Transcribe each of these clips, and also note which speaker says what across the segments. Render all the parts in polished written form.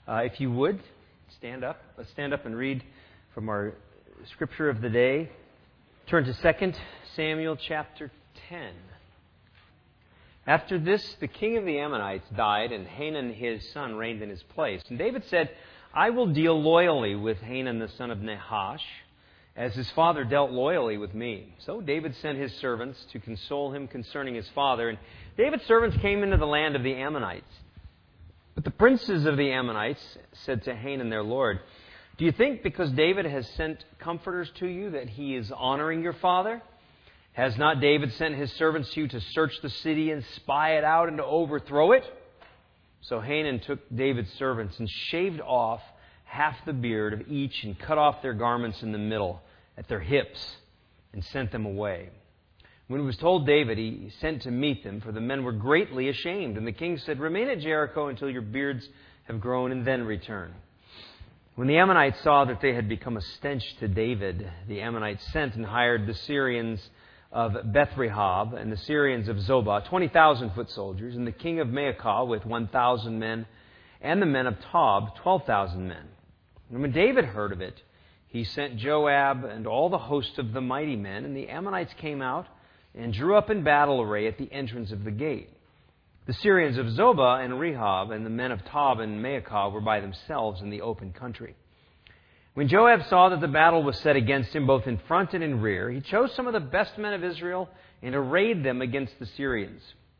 Speaker 1: If you would, stand up. Let's stand up and read from our scripture of the day. Turn to 2 Samuel chapter 10. After this, the king of the Ammonites died, and Hanun his son reigned in his place. And David said, I will deal loyally with Hanun the son of Nahash, as his father dealt loyally with me. So David sent his servants to console him concerning his father. And David's servants came into the land of the Ammonites. But the princes of the Ammonites said to Hanun their lord, Do you think because David has sent comforters to you that he is honoring your father? Has not David sent his servants to you to search the city and spy it out and to overthrow it? So Hanun took David's servants and shaved off half the beard of each and cut off their garments in the middle at their hips and sent them away. When it was told David, he sent to meet them, for the men were greatly ashamed. And the king said, Remain at Jericho until your beards have grown, and then return. When the Ammonites saw that they had become a stench to David, the Ammonites sent and hired the Syrians of Beth-rehob and the Syrians of Zobah, 20,000 foot soldiers, and the king of Maacah with 1,000 men, and the men of Tob, 12,000 men. And when David heard of it, he sent Joab and all the host of the mighty men, and the Ammonites came out and drew up in battle array at the entrance of the gate. The Syrians of Zobah and Rehob and the men of Tob and Maacah were by themselves in the open country. When Joab saw that the battle was set against him both in front and in rear, he chose some of the best men of Israel and arrayed them against the Syrians.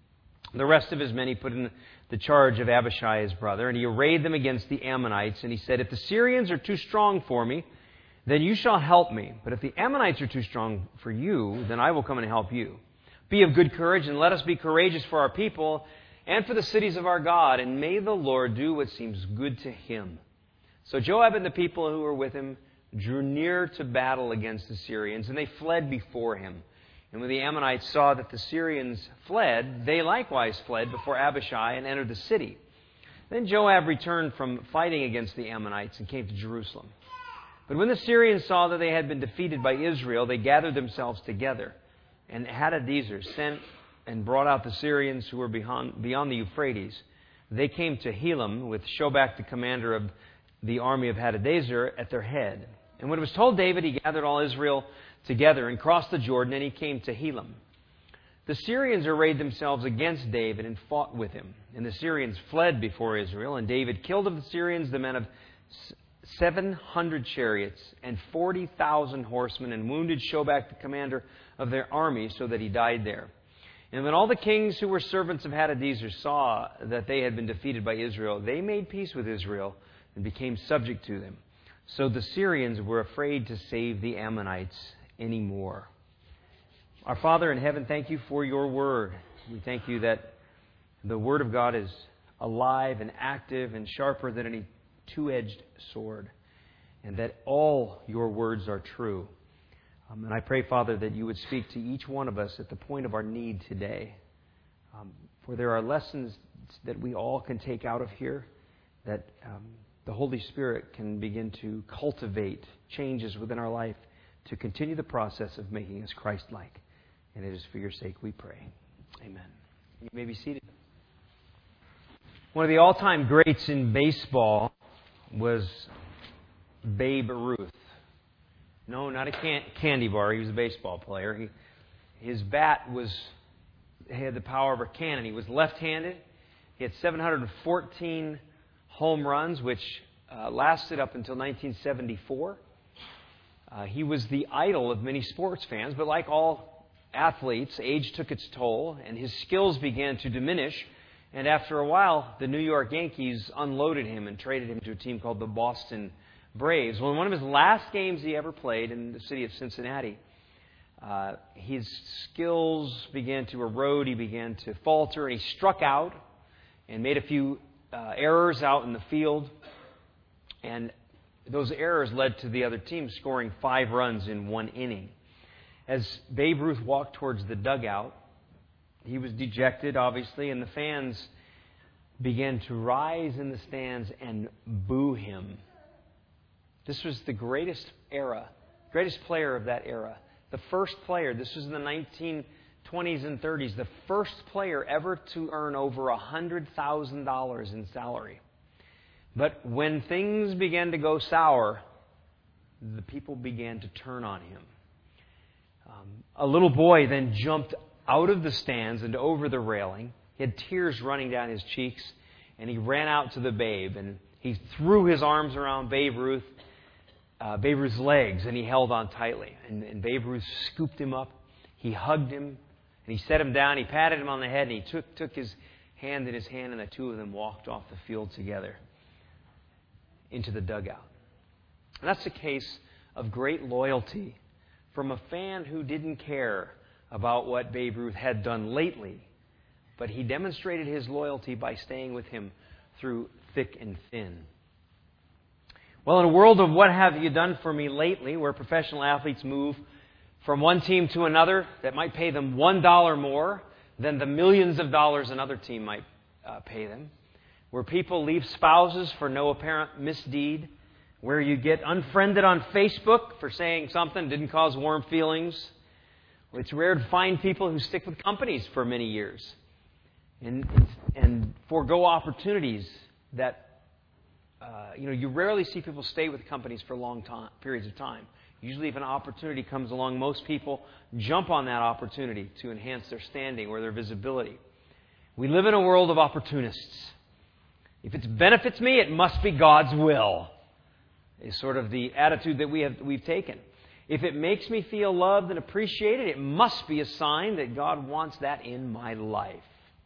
Speaker 1: The rest of his men he put in the charge of Abishai his brother, and he arrayed them against the Ammonites. And he said, If the Syrians are too strong for me, then you shall help me. But if the Ammonites are too strong for you, then I will come and help you. Be of good courage, and let us be courageous for our people and for the cities of our God, and may the Lord do what seems good to him. So Joab and the people who were with him drew near to battle against the Syrians, and they fled before him. And when the Ammonites saw that the Syrians fled, they likewise fled before Abishai and entered the city. Then Joab returned from fighting against the Ammonites and came to Jerusalem. But when the Syrians saw that they had been defeated by Israel, they gathered themselves together. And Hadadezer sent and brought out the Syrians who were beyond the Euphrates. They came to Helam with Shobach, the commander of the army of Hadadezer, at their head. And when it was told David, he gathered all Israel together and crossed the Jordan, and he came to Helam. The Syrians arrayed themselves against David and fought with him. And the Syrians fled before Israel, and David killed of the Syrians the men of 700 chariots and 40,000 horsemen, and wounded Shobach, the commander of their army, so that he died there. And when all the kings who were servants of Hadadezer saw that they had been defeated by Israel, they made peace with Israel and became subject to them. So the Syrians were afraid to save the Ammonites anymore. Our Father in heaven, thank you for your word. We thank you that the word of God is alive and active and sharper than any two-edged sword, and that all your words are true. And I pray, Father, that you would speak to each one of us at the point of our need today. For there are lessons that we all can take out of here, that the Holy Spirit can begin to cultivate changes within our life to continue the process of making us Christ-like. And it is for your sake we pray. Amen. You may be seated. One of the all-time greats in baseball was Babe Ruth. No, not a candy bar. He was a baseball player. His bat had the power of a cannon. He was left-handed. He had 714 home runs, which lasted up until 1974. He was the idol of many sports fans, but like all athletes, age took its toll, and his skills began to diminish. And after a while, the New York Yankees unloaded him and traded him to a team called the Boston Braves. Well, in one of his last games he ever played in the city of Cincinnati, his skills began to erode. He began to falter, and he struck out and made a few errors out in the field. And those errors led to the other team scoring 5 runs in 1 inning. As Babe Ruth walked towards the dugout, he was dejected, obviously, and the fans began to rise in the stands and boo him. This was the greatest player of that era. The first player, this was in the 1920s and 30s, the first player ever to earn over $100,000 in salary. But when things began to go sour, the people began to turn on him. A little boy then jumped out of the stands and over the railing. He had tears running down his cheeks, and he ran out to the babe, and he threw his arms around Babe Ruth's legs, and he held on tightly. And Babe Ruth scooped him up. He hugged him, and he set him down. He patted him on the head, and he took his hand in his hand, and the two of them walked off the field together into the dugout. And that's a case of great loyalty from a fan who didn't care about what Babe Ruth had done lately, but he demonstrated his loyalty by staying with him through thick and thin. Well, in a world of what have you done for me lately, where professional athletes move from one team to another that might pay them $1 more than the millions of dollars another team might pay them, where people leave spouses for no apparent misdeed, where you get unfriended on Facebook for saying something that didn't cause warm feelings. It's rare to find people who stick with companies for many years and forego opportunities that, you rarely see people stay with companies for long periods of time. Usually if an opportunity comes along, most people jump on that opportunity to enhance their standing or their visibility. We live in a world of opportunists. If it benefits me, it must be God's will, is sort of the attitude that we've taken. If it makes me feel loved and appreciated, it must be a sign that God wants that in my life.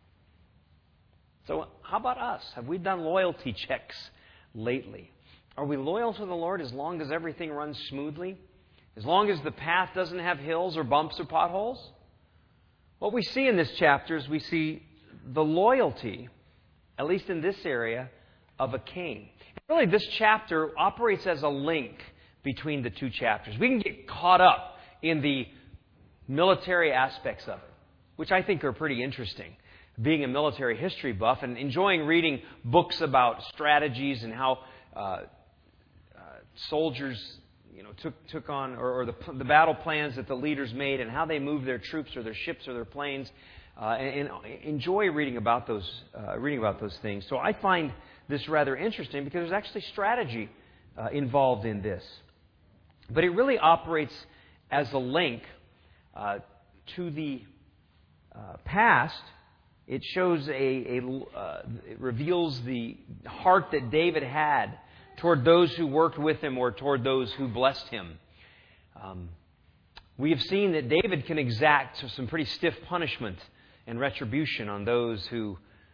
Speaker 1: So how about us? Have we done loyalty checks lately? Are we loyal to the Lord as long as everything runs smoothly? As long as the path doesn't have hills or bumps or potholes? What we see in this chapter is we see the loyalty, at least in this area, of a king. Really, this chapter operates as a link between the two chapters. We can get caught up in the military aspects of it, which I think are pretty interesting. Being a military history buff and enjoying reading books about strategies and how soldiers, took on, or the battle plans that the leaders made and how they moved their troops or their ships or their planes, and enjoy reading about those things. So I find this rather interesting because there's actually strategy involved in this. But it really operates as a link to the past. It shows it reveals the heart that David had toward those who worked with him or toward those who blessed him. We have seen that David can exact some pretty stiff punishment and retribution on those who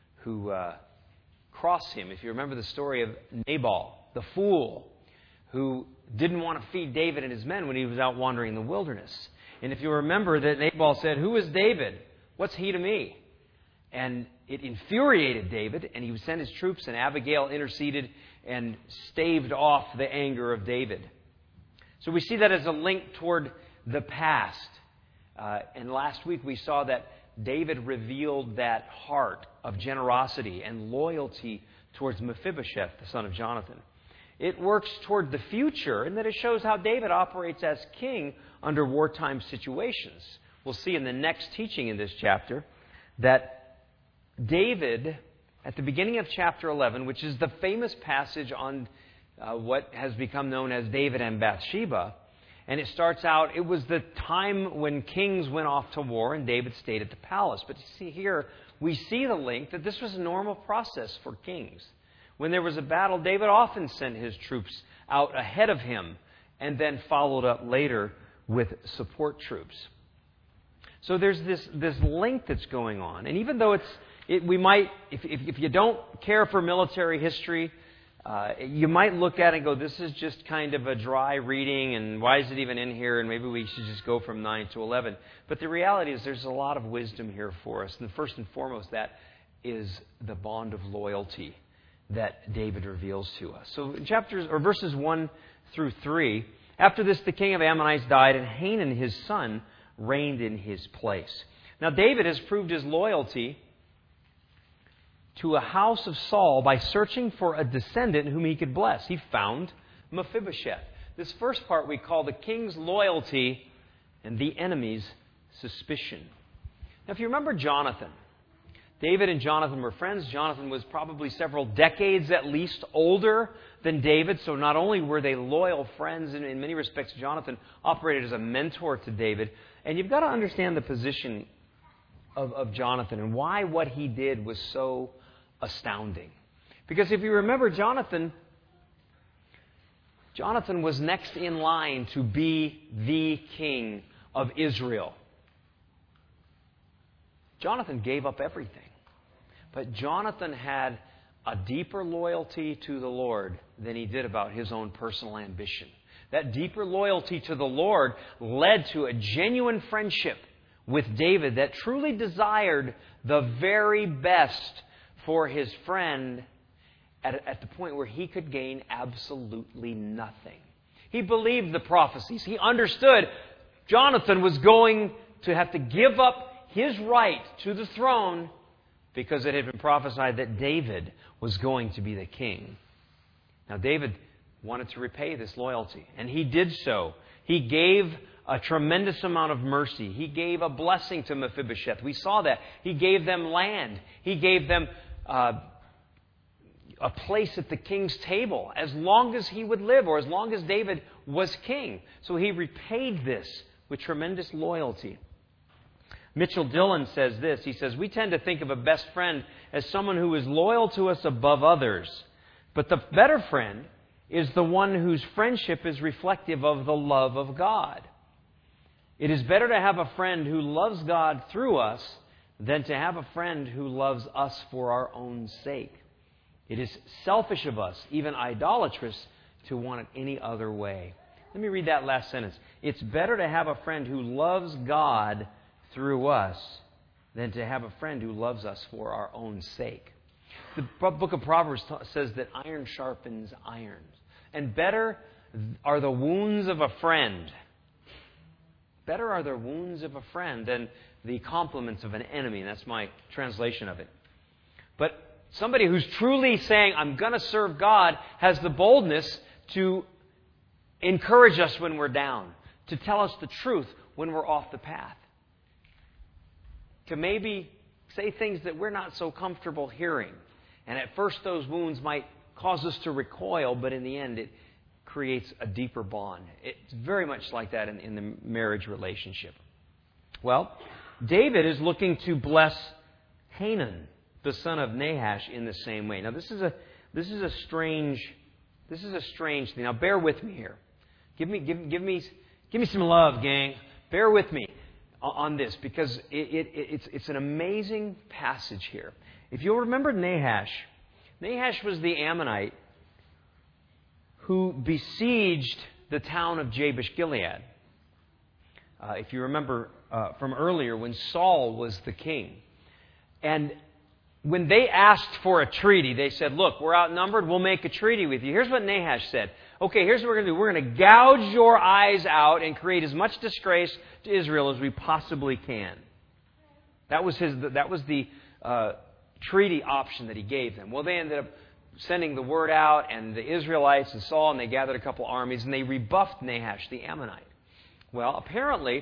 Speaker 1: cross him. If you remember the story of Nabal, the fool, who didn't want to feed David and his men when he was out wandering in the wilderness. And if you remember that Nabal said, "Who is David? What's he to me?" And it infuriated David, and he sent his troops, and Abigail interceded and staved off the anger of David. So we see that as a link toward the past. And last week we saw that David revealed that heart of generosity and loyalty towards Mephibosheth, the son of Jonathan. It works toward the future in that it shows how David operates as king under wartime situations. We'll see in the next teaching in this chapter that David, at the beginning of chapter 11, which is the famous passage on what has become known as David and Bathsheba, and it starts out, it was the time when kings went off to war and David stayed at the palace. But you see here, we see the link that this was a normal process for kings. When there was a battle, David often sent his troops out ahead of him and then followed up later with support troops. So there's this link that's going on. And even though we might, if you don't care for military history, you might look at it and go, this is just kind of a dry reading, and why is it even in here, and maybe we should just go from 9 to 11. But the reality is there's a lot of wisdom here for us. And first and foremost, that is the bond of loyalty that David reveals to us. So in verses 1 through 3, after this the king of Ammonites died, and Hanun his son reigned in his place. Now David has proved his loyalty to a house of Saul by searching for a descendant whom he could bless. He found Mephibosheth. This first part we call the king's loyalty and the enemy's suspicion. Now if you remember Jonathan David and Jonathan were friends. Jonathan was probably several decades at least older than David. So not only were they loyal friends, and in many respects Jonathan operated as a mentor to David. And you've got to understand the position of Jonathan and why what he did was so astounding. Because if you remember, Jonathan was next in line to be the king of Israel. Jonathan gave up everything. But Jonathan had a deeper loyalty to the Lord than he did about his own personal ambition. That deeper loyalty to the Lord led to a genuine friendship with David that truly desired the very best for his friend at the point where he could gain absolutely nothing. He believed the prophecies. He understood Jonathan was going to have to give up his right to the throne because it had been prophesied that David was going to be the king. Now, David wanted to repay this loyalty, and he did so. He gave a tremendous amount of mercy. He gave a blessing to Mephibosheth. We saw that. He gave them land. He gave them a place at the king's table as long as he would live, or as long as David was king. So he repaid this with tremendous loyalty. Mitchell Dillon says this. He says, "We tend to think of a best friend as someone who is loyal to us above others. But the better friend is the one whose friendship is reflective of the love of God. It is better to have a friend who loves God through us than to have a friend who loves us for our own sake. It is selfish of us, even idolatrous, to want it any other way." Let me read that last sentence. It's better to have a friend who loves God through us than to have a friend who loves us for our own sake. The book of Proverbs says that iron sharpens iron. And better are the wounds of a friend. Better are the wounds of a friend than the compliments of an enemy. That's my translation of it. But somebody who's truly saying, I'm going to serve God, has the boldness to encourage us when we're down, to tell us the truth when we're off the path, to maybe say things that we're not so comfortable hearing. And at first those wounds might cause us to recoil, but in the end it creates a deeper bond. It's very much like that in the marriage relationship. Well, David is looking to bless Hanun, the son of Nahash, in the same way. Now this is a strange thing. Now bear with me here. Give me some love, gang. Bear with me on this, because it's an amazing passage here. If you'll remember Nahash was the Ammonite who besieged the town of Jabesh-Gilead. If you remember from earlier, when Saul was the king. And when they asked for a treaty, they said, look, we're outnumbered, we'll make a treaty with you. Here's what Nahash said. Okay, here's what we're going to do. We're going to gouge your eyes out and create as much disgrace to Israel as we possibly can. That was the treaty option that he gave them. Well, they ended up sending the word out, and the Israelites and Saul, and they gathered a couple armies, and they rebuffed Nahash, the Ammonite. Well, apparently,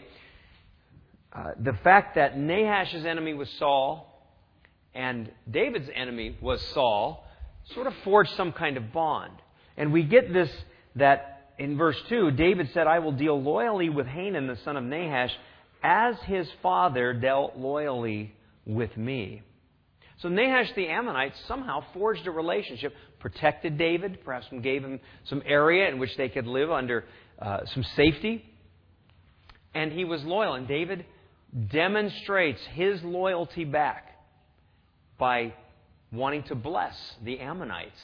Speaker 1: the fact that Nahash's enemy was Saul and David's enemy was Saul sort of forged some kind of bond. And we get this, that in verse 2, David said, I will deal loyally with Hanun, the son of Nahash, as his father dealt loyally with me. So Nahash the Ammonite somehow forged a relationship, protected David, perhaps gave him some area in which they could live under some safety. And he was loyal. And David demonstrates his loyalty back by wanting to bless the Ammonites,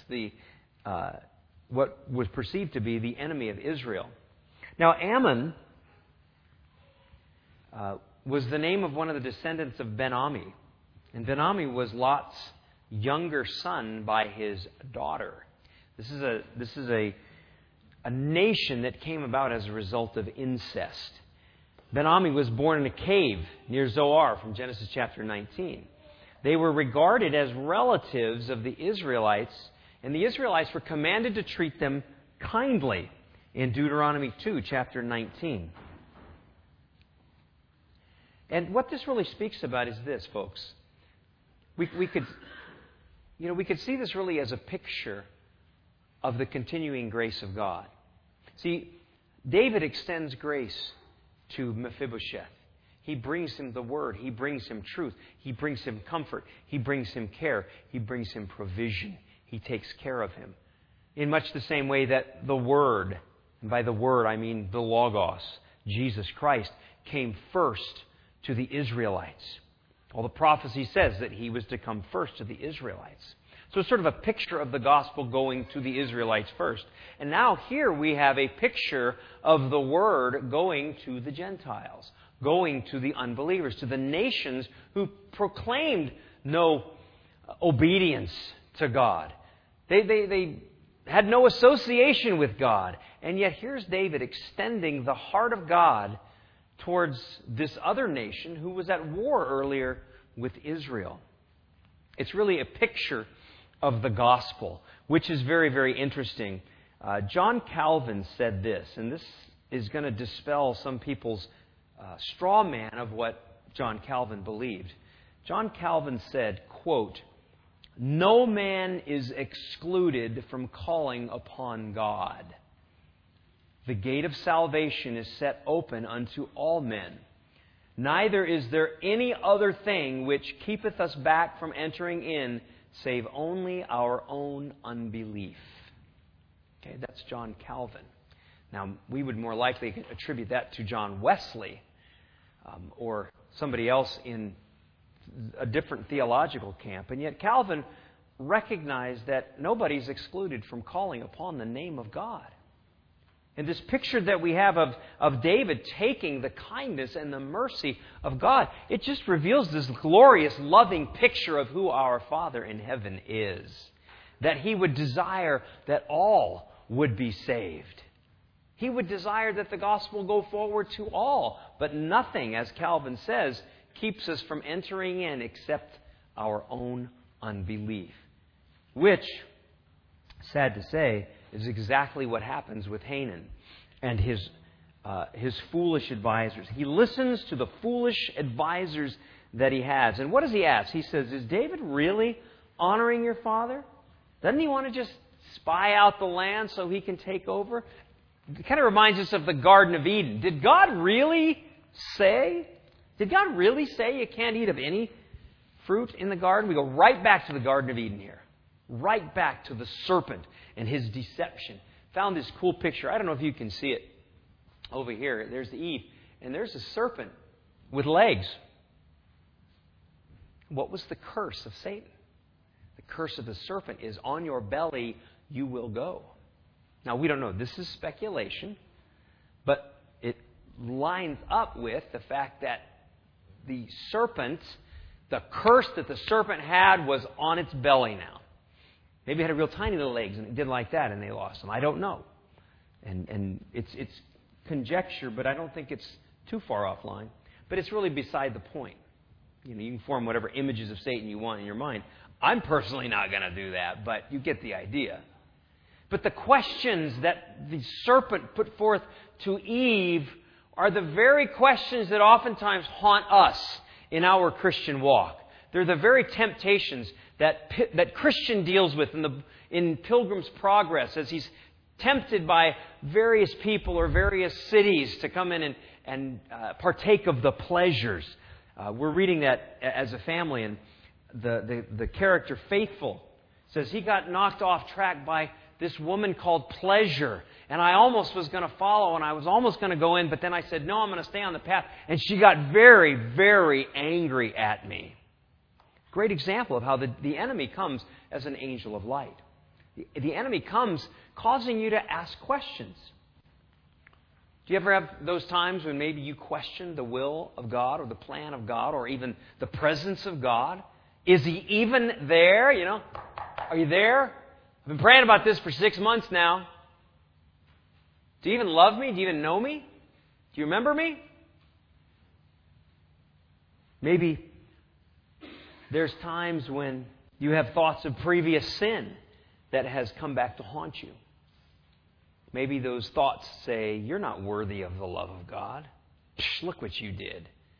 Speaker 1: what was perceived to be the enemy of Israel. Now, Ammon was the name of one of the descendants of Ben-Ami. And Ben-Ami was Lot's younger son by his daughter. This is a nation that came about as a result of incest. Ben-Ami was born in a cave near Zoar from Genesis chapter 19. They were regarded as relatives of the Israelites, and the Israelites were commanded to treat them kindly in Deuteronomy 2, chapter 19. And what this really speaks about is this, folks. We could see this really as a picture of the continuing grace of God. See, David extends grace to Mephibosheth. He brings him the Word. He brings him truth. He brings him comfort. He brings him care. He brings him provision. He takes care of him. In much the same way that the Word, and by the Word I mean the Logos, Jesus Christ, came first to the Israelites. Well, the prophecy says that He was to come first to the Israelites. So it's sort of a picture of the gospel going to the Israelites first. And now here we have a picture of the Word going to the Gentiles, going to the unbelievers, to the nations who proclaimed no obedience to God. They had no association with God. And yet here's David extending the heart of God towards this other nation who was at war earlier with Israel. It's really a picture of the gospel, which is very, very interesting. John Calvin said this, and this is going to dispel some people's straw man of what John Calvin believed. John Calvin said, quote, "No man is excluded from calling upon God. The gate of salvation is set open unto all men. Neither is there any other thing which keepeth us back from entering in, save only our own unbelief." Okay, that's John Calvin. Now, we would more likely attribute that to John Wesley or somebody else in a different theological camp. And yet Calvin recognized that nobody's excluded from calling upon the name of God. And this picture that we have of David taking the kindness and the mercy of God, it just reveals this glorious, loving picture of who our Father in heaven is. That He would desire that all would be saved. He would desire that the gospel go forward to all. But nothing, as Calvin says, keeps us from entering in except our own unbelief. Which, sad to say, is exactly what happens with Hanan and his foolish advisors. He listens to the foolish advisors that he has. And what does he ask? He says, "Is David really honoring your father? Doesn't he want to just spy out the land so he can take over?" It kind of reminds us of the Garden of Eden. Did God really say you can't eat of any fruit in the garden? We go right back to the Garden of Eden here. Right back to the serpent and his deception. Found this cool picture. I don't know if you can see it over here. There's Eve, and there's a serpent with legs. What was the curse of Satan? The curse of the serpent is, on your belly you will go. Now, we don't know. This is speculation, but it lines up with the fact that the serpent, the curse that the serpent had, was on its belly now. Maybe it had real tiny little legs and it did like that and they lost them. I don't know. And it's conjecture, but I don't think it's too far offline. But it's really beside the point. You can form whatever images of Satan you want in your mind. I'm personally not going to do that, but you get the idea. But the questions that the serpent put forth to Eve are the very questions that oftentimes haunt us in our Christian walk. They're the very temptations that Christian deals with in Pilgrim's Progress as he's tempted by various people or various cities to come in and partake of the pleasures. We're reading that as a family, and the character Faithful says he got knocked off track by this woman called Pleasure. And I almost was going to follow, and I was almost going to go in, but then I said, no, I'm going to stay on the path. And she got very, very angry at me. Great example of how the enemy comes as an angel of light. The enemy comes causing you to ask questions. Do you ever have those times when maybe you question the will of God or the plan of God or even the presence of God? Is He even there? Are you there? I've been praying about this for 6 months now. Do you even love me? Do you even know me? Do you remember me? Maybe there's times when you have thoughts of previous sin that has come back to haunt you. Maybe those thoughts say, you're not worthy of the love of God. Look what you did.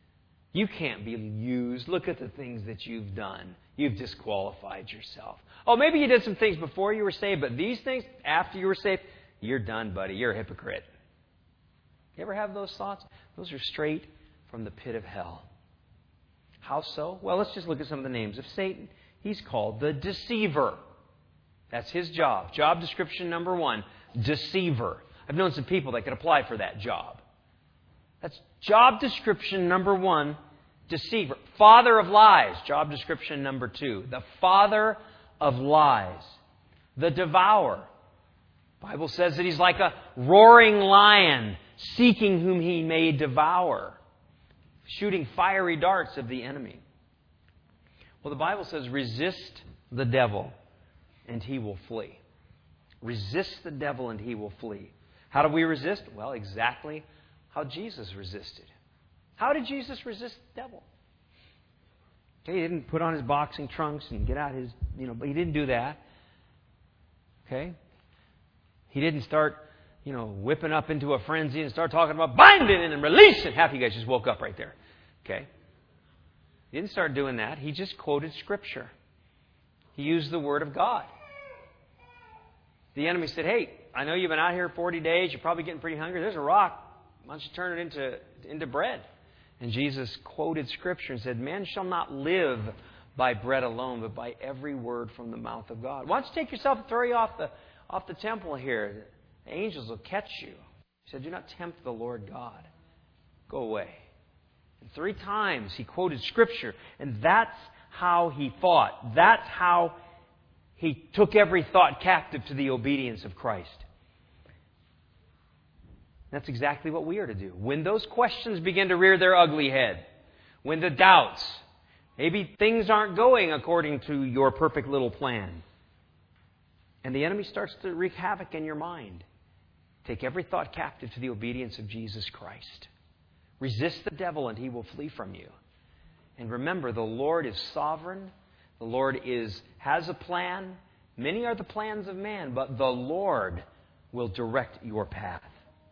Speaker 1: You can't be used. Look at the things that you've done. You've disqualified yourself. Oh, maybe you did some things before you were saved, but these things, after you were saved, you're done, buddy. You're a hypocrite. You ever have those thoughts? Those are straight from the pit of hell. How so? Well, let's just look at some of the names of Satan. He's called the deceiver. That's his job. Job description number 1, deceiver. I've known some people that could apply for that job. That's job description number 1, deceiver. Father of lies. Job description number 2, the father of lies. The devourer. The Bible says that he's like a roaring lion, seeking whom he may devour, shooting fiery darts of the enemy. Well, the Bible says, resist the devil and he will flee. Resist the devil and he will flee. How do we resist? Well, exactly how Jesus resisted. How did Jesus resist the devil? Okay, he didn't put on his boxing trunks and get out his, but he didn't do that. Okay? He didn't start, whipping up into a frenzy and start talking about binding and releasing. Half of you guys just woke up right there. Okay? He didn't start doing that. He just quoted Scripture. He used the Word of God. The enemy said, hey, I know you've been out here 40 days. You're probably getting pretty hungry. There's a rock. Why don't you turn it into bread? And Jesus quoted Scripture and said, man shall not live by bread alone, but by every word from the mouth of God. Why don't you take yourself and throw you off the temple here? The angels will catch you. He said, do not tempt the Lord God. Go away. And 3 times he quoted Scripture, and that's how he fought. That's how he took every thought captive to the obedience of Christ. That's exactly what we are to do. When those questions begin to rear their ugly head, when the doubts, maybe things aren't going according to your perfect little plan, and the enemy starts to wreak havoc in your mind, take every thought captive to the obedience of Jesus Christ. Resist the devil and he will flee from you. And remember, the Lord is sovereign. The Lord has a plan. Many are the plans of man, but the Lord will direct your path.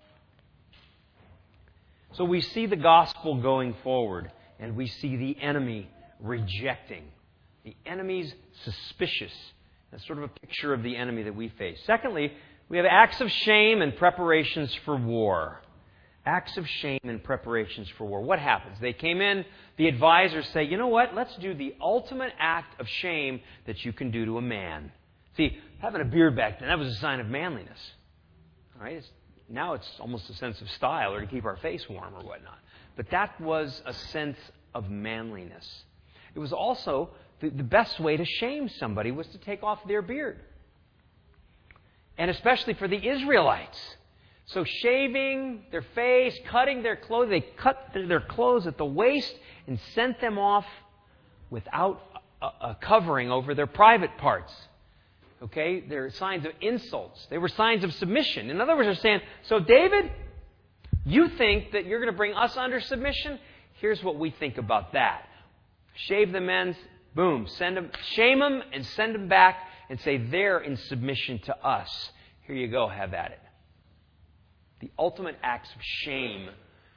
Speaker 1: So we see the gospel going forward, and we see the enemy rejecting. The enemy's suspicious. That's sort of a picture of the enemy that we face. Secondly, we have acts of shame and preparations for war. Acts of shame and preparations for war. What happens? They came in, the advisors say, you know what? Let's do the ultimate act of shame that you can do to a man. See, having a beard back then, that was a sign of manliness. All right? Now it's almost a sense of style or to keep our face warm or whatnot. But that was a sense of manliness. It was also the best way to shame somebody was to take off their beard. And especially for the Israelites. So shaving their face, cutting their clothes, they cut their clothes at the waist and sent them off without a covering over their private parts. Okay? They're signs of insults. They were signs of submission. In other words, they're saying, so David, you think that you're going to bring us under submission? Here's what we think about that. Shave the men's, boom, send them, shame them and send them back and say they're in submission to us. Here you go, have at it. The ultimate acts of shame.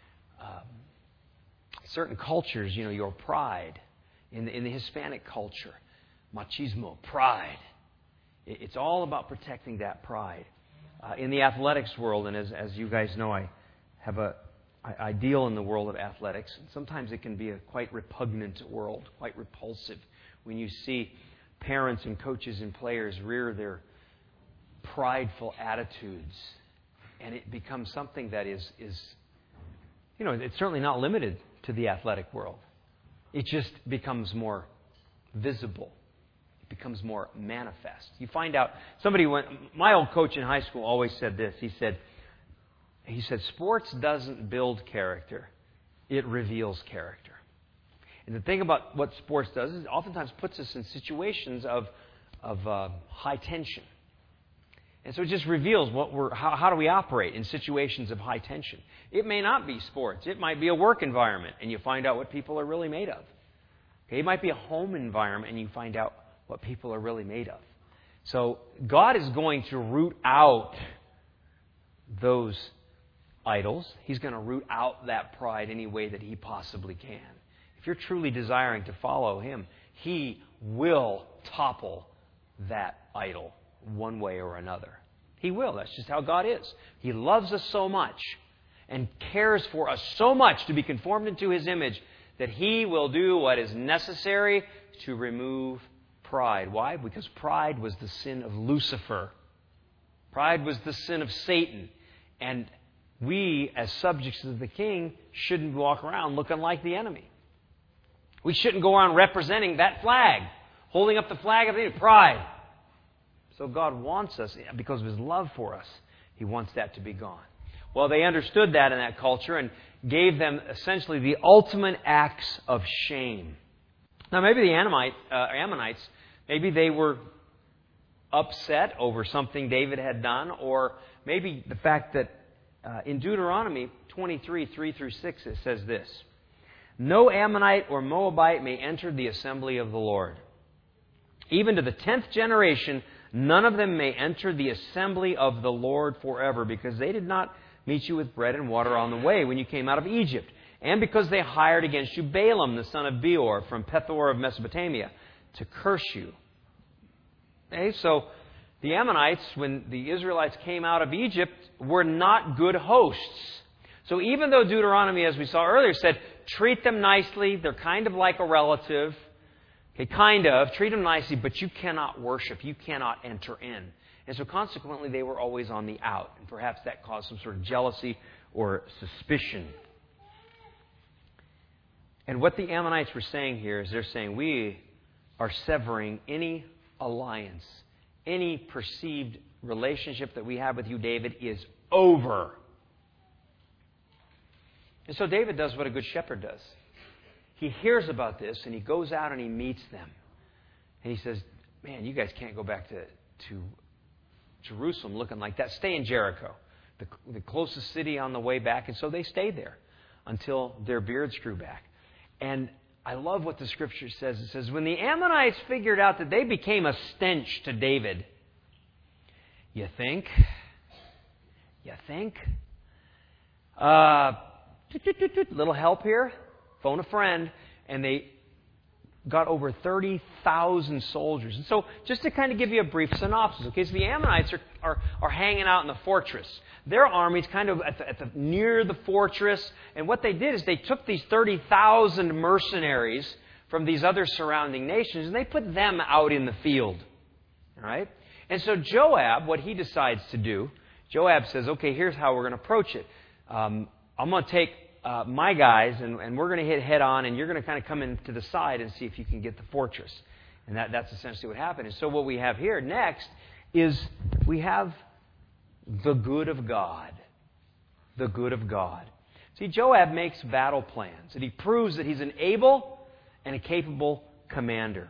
Speaker 1: Certain cultures, your pride. In the Hispanic culture, machismo, pride. It's all about protecting that pride. In the athletics world, and as you guys know, I deal in the world of athletics. And sometimes it can be a quite repugnant world, quite repulsive, when you see parents and coaches and players rear their prideful attitudes. And it becomes something that is it's certainly not limited to the athletic world. It just becomes more visible. It becomes more manifest. You find out, my old coach in high school always said this. He said, sports doesn't build character. It reveals character. And the thing about what sports does is it oftentimes puts us in situations of high tension. And so it just reveals how do we operate in situations of high tension. It may not be sports. It might be a work environment, and you find out what people are really made of. Okay, it might be a home environment, and you find out what people are really made of. So God is going to root out those idols. He's going to root out that pride any way that He possibly can. if you're truly desiring to follow Him, He will topple that idol one way or another. He will. That's just how God is. He loves us so much and cares for us so much to be conformed into His image that He will do what is necessary to remove pride. Why? Because pride was the sin of Lucifer. Pride was the sin of Satan. And we, as subjects of the King, shouldn't walk around looking like the enemy. We shouldn't go around representing that flag, holding up the flag of the enemy. Pride. So God wants us, because of His love for us, He wants that to be gone. Well, they understood that in that culture and gave them essentially the ultimate acts of shame. Now, maybe the Ammonites, maybe they were upset over something David had done, or maybe the fact that in Deuteronomy 23, 3 through 6, it says this: "No Ammonite or Moabite may enter the assembly of the Lord. Even to the 10th generation, none of them may enter the assembly of the Lord forever, because they did not meet you with bread and water on the way when you came out of Egypt, and because they hired against you Balaam, the son of Beor, from Pethor of Mesopotamia, to curse you." Okay, so the Ammonites, when the Israelites came out of Egypt, were not good hosts. So even though Deuteronomy, as we saw earlier, said, treat them nicely, they're kind of like a relative, okay, treat them nicely, but you cannot worship, you cannot enter in. And so consequently, they were always on the out. And perhaps that caused some sort of jealousy or suspicion. And what the Ammonites were saying here is they're saying, we are severing any alliance, any perceived relationship that we have with you, David, is over. And so David does what a good shepherd does. He hears about this and he goes out and he meets them. And he says, man, you guys can't go back to Jerusalem looking like that. Stay in Jericho, the closest city on the way back. And so they stayed there until their beards grew back. And I love what the Scripture says. It says, when the Ammonites figured out that they became a stench to David, you think? Little help here. Phone a friend. And they got over 30,000 soldiers. And so, just to kind of give you a brief synopsis, okay, so the Ammonites are hanging out in the fortress. Their army's kind of near the fortress. And what they did is they took these 30,000 mercenaries from these other surrounding nations and they put them out in the field. All right? And so Joab, what he decides to do, Joab says, okay, here's how we're going to approach it. I'm going to take my guys and we're going to hit head on, and you're going to kind of come in to the side and see if you can get the fortress. And that's essentially what happened. And so what we have here next is we have the good of God. The good of God. See, Joab makes battle plans, and he proves that he's an able and a capable commander.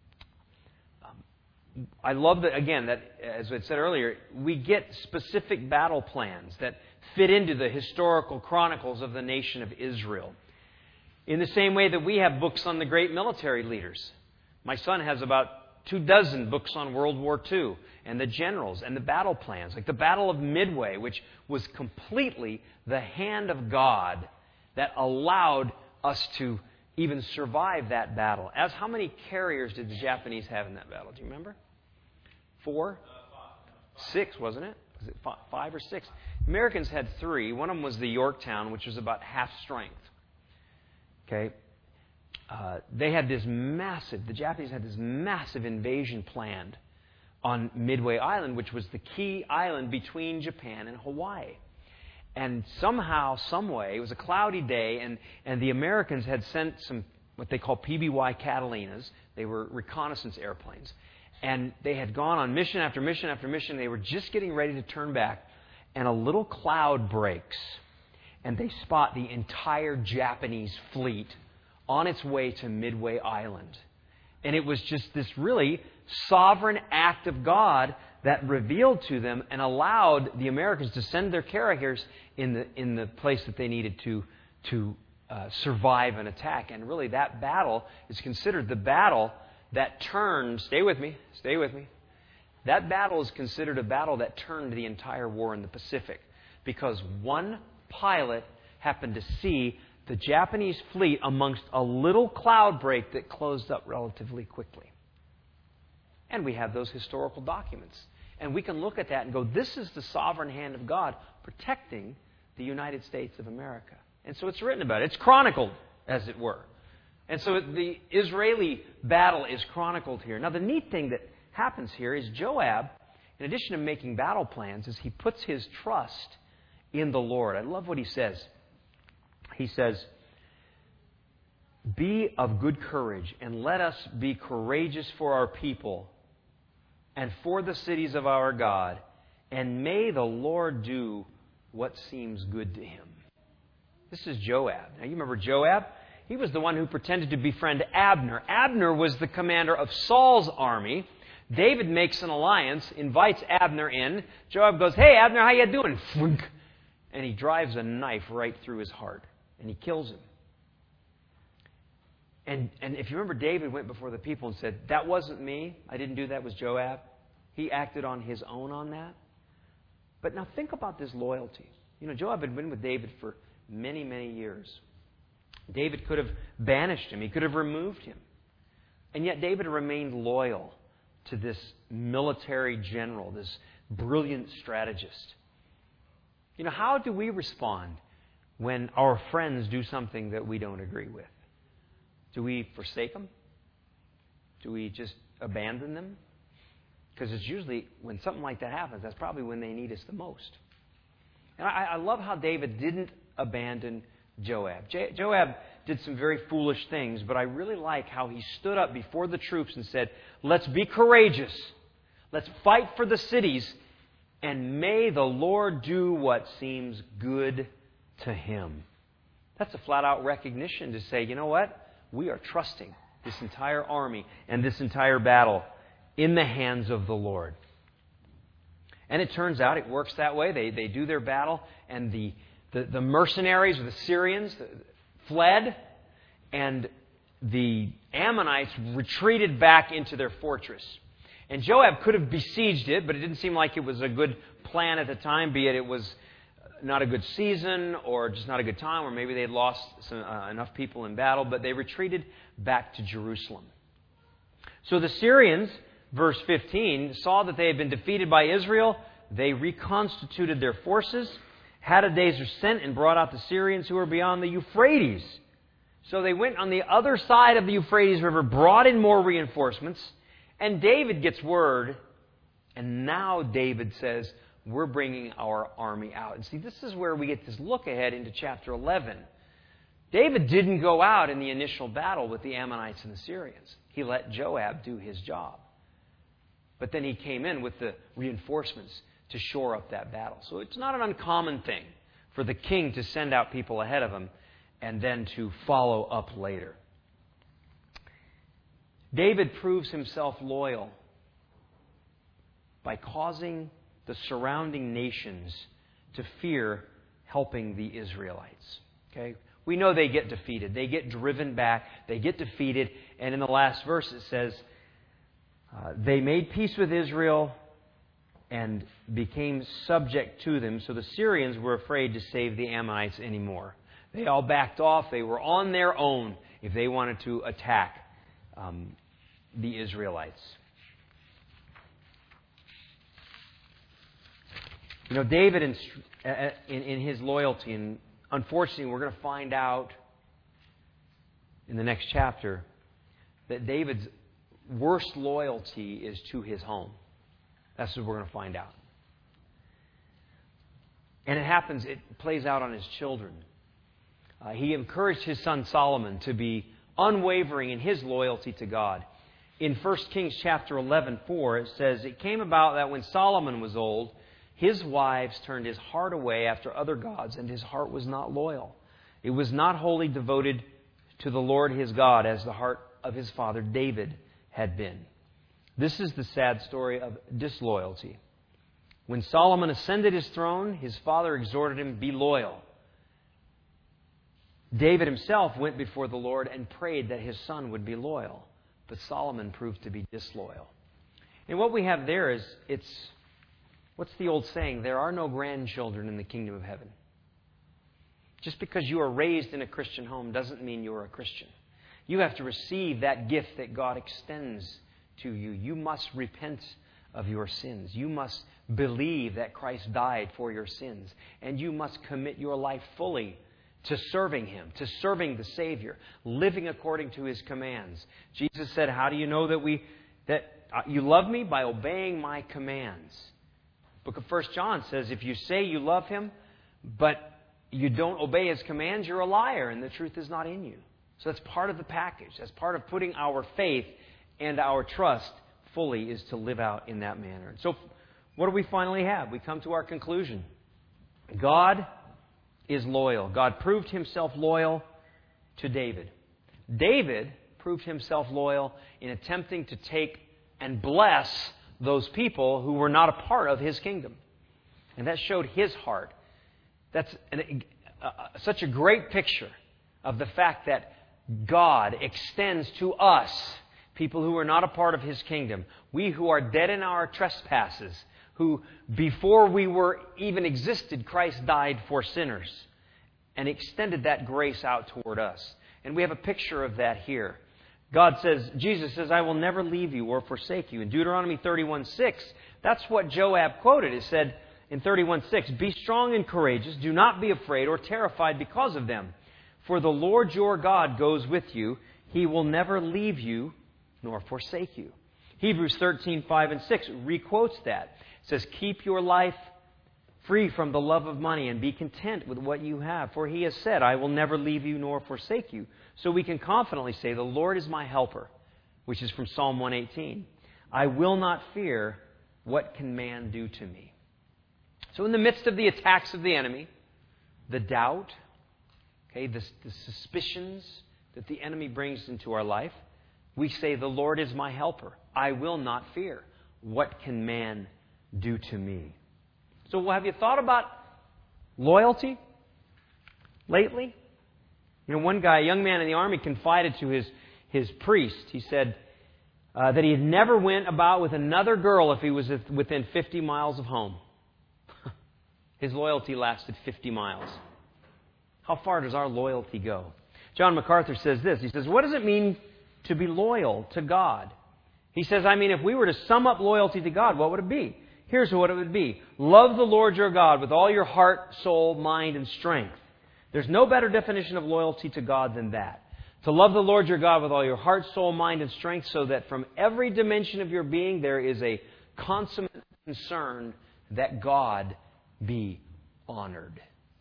Speaker 1: I love that, again, that, as I said earlier, we get specific battle plans that fit into the historical chronicles of the nation of Israel. In the same way that we have books on the great military leaders. My son has about 24 books on World War II and the generals and the battle plans, like the Battle of Midway, which was completely the hand of God that allowed us to even survive that battle. As how many carriers did the Japanese have in that battle? Do you remember? 4? 6, wasn't it? Was it 5 or 6? Americans had 3. One of them was the Yorktown, which was about half strength. Okay? They had this the Japanese had this massive invasion planned on Midway Island, which was the key island between Japan and Hawaii. And somehow, someway, it was a cloudy day, and the Americans had sent some, what they call PBY Catalinas. They were reconnaissance airplanes. And they had gone on mission after mission after mission. They were just getting ready to turn back, and a little cloud breaks, and they spot the entire Japanese fleet on its way to Midway Island. And it was just this really sovereign act of God that revealed to them and allowed the Americans to send their carriers in the place that they needed to survive an attack. And really, that battle is considered the battle that turned, stay with me. That battle is considered a battle that turned the entire war in the Pacific, because one pilot happened to see the Japanese fleet amongst a little cloud break that closed up relatively quickly. And we have those historical documents. And we can look at that and go, this is the sovereign hand of God protecting the United States of America. And so it's written about it. It's chronicled, as it were. And so the Israeli battle is chronicled here. Now, the neat thing that happens here is Joab, in addition to making battle plans, is he puts his trust in the Lord. I love what he says. He says, "Be of good courage, and let us be courageous for our people and for the cities of our God, and may the Lord do what seems good to him." This is Joab. Now, you remember Joab? He was the one who pretended to befriend Abner. Abner was the commander of Saul's army. David makes an alliance, invites Abner in. Joab goes, "Hey, Abner, how you doing?" And he drives a knife right through his heart, and he kills him. And if you remember, David went before the people and said, "That wasn't me. I didn't do that. It was Joab. He acted on his own on that." But now think about this loyalty. You know, Joab had been with David for many, many years. David could have banished him. He could have removed him. And yet David remained loyal to this military general, this brilliant strategist. You know, how do we respond when our friends do something that we don't agree with? Do we forsake them? Do we just abandon them? Because it's usually when something like that happens, that's probably when they need us the most. And I love how David didn't abandon Joab. Joab did some very foolish things, but I really like how he stood up before the troops and said, "Let's be courageous. Let's fight for the cities, and may the Lord do what seems good to him." That's a flat-out recognition to say, you know what? We are trusting this entire army and this entire battle in the hands of the Lord. And it turns out it works that way. They do their battle, and the mercenaries, or the Syrians, fled, and the Ammonites retreated back into their fortress. And Joab could have besieged it, but it didn't seem like it was a good plan at the time, be it was not a good season or just not a good time, or maybe they had lost enough people in battle, but they retreated back to Jerusalem. So the Syrians, verse 15, saw that they had been defeated by Israel. They reconstituted their forces. Hadadezer sent and brought out the Syrians who were beyond the Euphrates. So they went on the other side of the Euphrates River, brought in more reinforcements, and David gets word, and now David says, "We're bringing our army out." And see, this is where we get this look ahead into chapter 11. David didn't go out in the initial battle with the Ammonites and the Syrians. He let Joab do his job. But then he came in with the reinforcements to shore up that battle. So it's not an uncommon thing for the king to send out people ahead of him and then to follow up later. David proves himself loyal by causing the surrounding nations to fear helping the Israelites. Okay? We know they get defeated. They get driven back. They get defeated. And in the last verse it says, they made peace with Israel and became subject to them. So the Syrians were afraid to save the Ammonites anymore. They all backed off. They were on their own if they wanted to attack the Israelites. You know, David, in his loyalty, and unfortunately we're going to find out in the next chapter that David's worst loyalty is to his home. That's what we're going to find out. And it plays out on his children. He encouraged his son Solomon to be unwavering in his loyalty to God. In 1 Kings chapter 11:4, it says, "It came about that when Solomon was old, his wives turned his heart away after other gods, and his heart was not loyal. It was not wholly devoted to the Lord his God, as the heart of his father David had been." This is the sad story of disloyalty. When Solomon ascended his throne, his father exhorted him, "Be loyal." David himself went before the Lord and prayed that his son would be loyal. But Solomon proved to be disloyal. And what we have there is, what's the old saying? There are no grandchildren in the kingdom of heaven. Just because you are raised in a Christian home doesn't mean you're a Christian. You have to receive that gift that God extends to you. You must repent of your sins. You must believe that Christ died for your sins. And you must commit your life fully to serving Him, to serving the Savior, living according to His commands. Jesus said, how do you know that you love me? By obeying my commands. The book of 1 John says, if you say you love Him, but you don't obey His commands, you're a liar, and the truth is not in you. So that's part of the package. That's part of putting our faith and our trust fully, is to live out in that manner. So what do we finally have? We come to our conclusion. God is loyal. God proved Himself loyal to David. David proved himself loyal in attempting to take and bless those people who were not a part of his kingdom. And that showed his heart. That's such a great picture of the fact that God extends to us, people who are not a part of His kingdom. We who are dead in our trespasses, who before we were even existed, Christ died for sinners and extended that grace out toward us. And we have a picture of that here. Jesus says, I will never leave you or forsake you. In Deuteronomy 31:6, that's what Joab quoted. It said in 31:6, be strong and courageous, do not be afraid or terrified because of them. For the Lord your God goes with you. He will never leave you nor forsake you. Hebrews 13:5 and 6 requotes that. It says, keep your life free from the love of money and be content with what you have. For He has said, I will never leave you nor forsake you. So we can confidently say, the Lord is my helper, which is from Psalm 118. I will not fear, what can man do to me? So in the midst of the attacks of the enemy, the doubt, the suspicions that the enemy brings into our life, we say, the Lord is my helper. I will not fear. What can man do to me? So have you thought about loyalty lately? One guy, a young man in the army, confided to his priest. He said that he had never went about with another girl if he was within 50 miles of home. His loyalty lasted 50 miles. How far does our loyalty go? John MacArthur says this. He says, what does it mean to be loyal to God? He says, if we were to sum up loyalty to God, what would it be? Here's what it would be. Love the Lord your God with all your heart, soul, mind, and strength. There's no better definition of loyalty to God than that. To love the Lord your God with all your heart, soul, mind, and strength, so that from every dimension of your being there is a consummate concern that God be honored.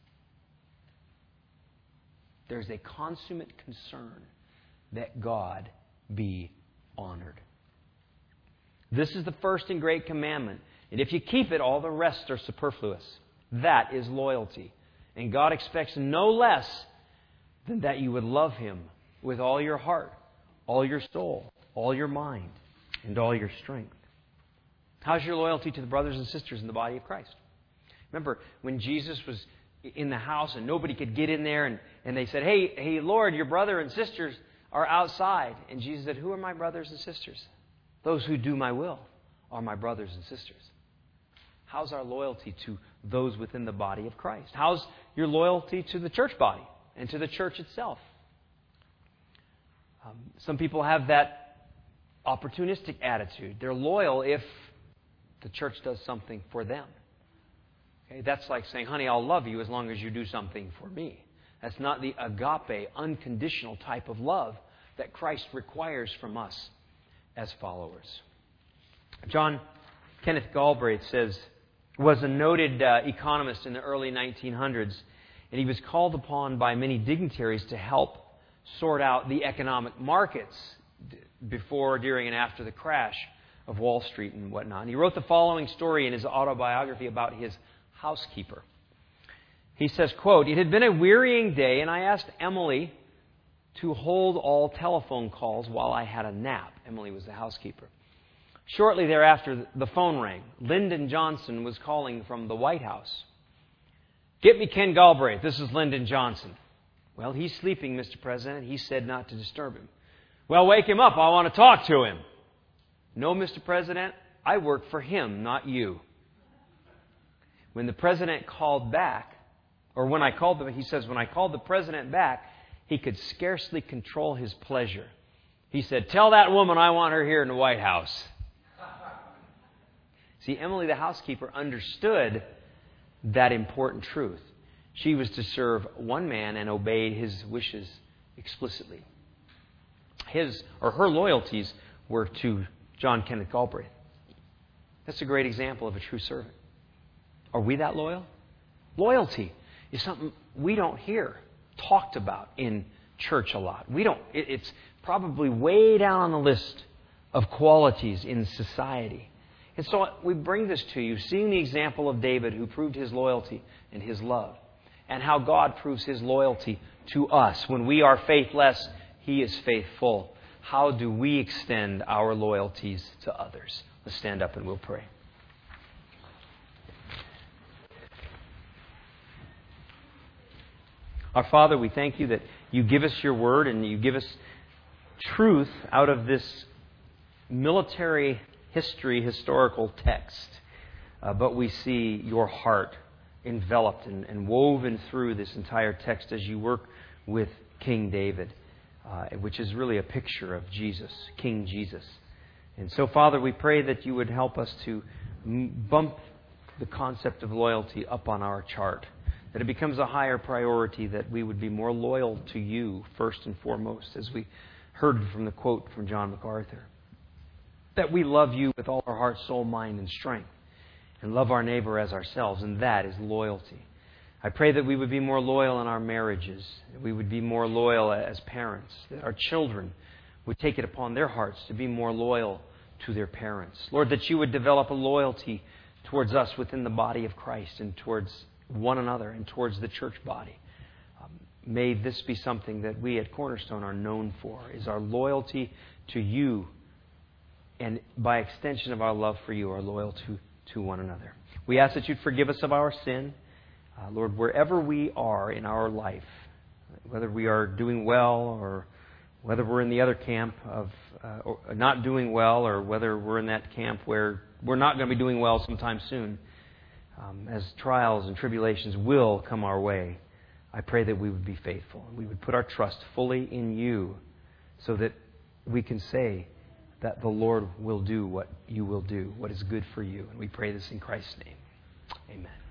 Speaker 1: There's a consummate concern that God be honored. This is the first and great commandment. And if you keep it, all the rest are superfluous. That is loyalty. And God expects no less than that you would love Him with all your heart, all your soul, all your mind, and all your strength. How's your loyalty to the brothers and sisters in the body of Christ? Remember when Jesus was in the house and nobody could get in there and they said, hey, Lord, your brother and sisters are outside. And Jesus said, who are my brothers and sisters? Those who do my will are my brothers and sisters. How's our loyalty to those within the body of Christ? How's your loyalty to the church body and to the church itself? Some people have that opportunistic attitude. They're loyal if the church does something for them. That's like saying, honey, I'll love you as long as you do something for me. That's not the agape, unconditional type of love that Christ requires from us as followers. John Kenneth Galbraith was a noted economist in the early 1900s, and he was called upon by many dignitaries to help sort out the economic markets before, during, and after the crash of Wall Street and whatnot. And he wrote the following story in his autobiography about his housekeeper. He says, quote, it had been a wearying day, and I asked Emily to hold all telephone calls while I had a nap. Emily was the housekeeper. Shortly thereafter, the phone rang. Lyndon Johnson was calling from the White House. Get me Ken Galbraith. This is Lyndon Johnson. Well, he's sleeping, Mr. President. He said not to disturb him. Well, wake him up. I want to talk to him. No, Mr. President. I work for him, not you. When the President called back, Or he says, when I called the president back, he could scarcely control his pleasure. He said, tell that woman I want her here in the White House. See, Emily, the housekeeper, understood that important truth. She was to serve one man and obey his wishes explicitly. Her loyalties were to John Kenneth Galbraith. That's a great example of a true servant. Are we that loyal? Loyalty is something we don't hear talked about in church a lot. It's probably way down on the list of qualities in society. And so we bring this to you, seeing the example of David, who proved his loyalty and his love, and how God proves His loyalty to us. When we are faithless, He is faithful. How do we extend our loyalties to others? Let's stand up and we'll pray. Our Father, we thank You that You give us Your Word and You give us truth out of this military historical text. But we see Your heart enveloped and woven through this entire text as You work with King David, which is really a picture of Jesus, King Jesus. And so, Father, we pray that You would help us to bump the concept of loyalty up on our chart, that it becomes a higher priority, that we would be more loyal to You first and foremost, as we heard from the quote from John MacArthur. That we love You with all our heart, soul, mind, and strength, and love our neighbor as ourselves, and that is loyalty. I pray that we would be more loyal in our marriages, that we would be more loyal as parents, that our children would take it upon their hearts to be more loyal to their parents. Lord, that You would develop a loyalty towards us within the body of Christ and towards one another and towards the church body. May this be something that we at Cornerstone are known for, is our loyalty to You, and by extension of our love for You, our loyalty to one another. We ask that You'd forgive us of our sin. Lord, wherever we are in our life, whether we are doing well or whether we're in the other camp of or not doing well, or whether we're in that camp where we're not going to be doing well sometime soon, as trials and tribulations will come our way, I pray that we would be faithful and we would put our trust fully in You, so that we can say that the Lord will do what You will do, what is good for You. And we pray this in Christ's name. Amen.